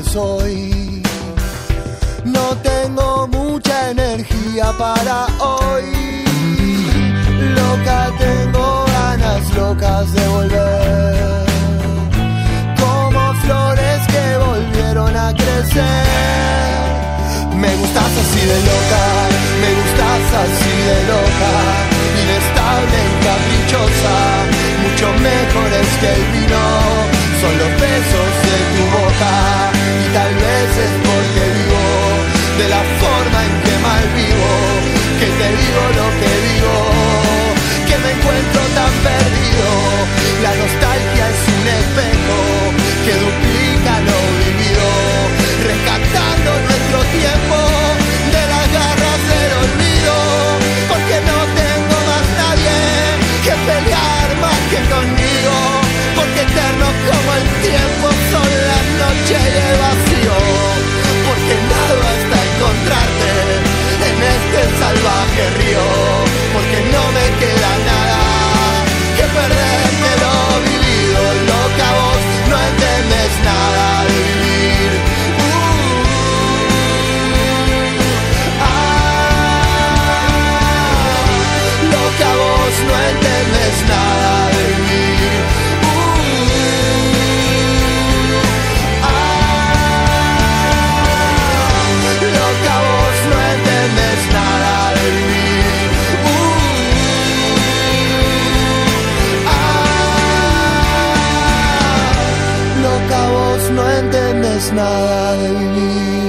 que soy. No tengo mucha energía para hoy. Loca, tengo ganas locas de volver, como flores que volvieron a crecer. Me gustas así de loca, me gustas así de loca, inestable y caprichosa, mucho mejores que el vino, son los besos de tu boca. Y tal vez es porque vivo de la forma en que mal vivo, que te digo lo que digo, que me encuentro tan perdido. La nostalgia es un espejo que duplica lo vivido, rescatando nuestro tiempo de las garras del olvido. Porque no tengo más nadie que pelear más que conmigo, porque eternos como el tiempo son las noches y el vacío, porque nado hasta encontrarte en este salvaje río, porque no me queda nada que perder de lo vivido. Loca, vos no entendés nada de vivir. Loca, vos no entendés nada de vivir. Loca, vos no entendés nada de vivir. Loca, vos no entendés nada de vivir.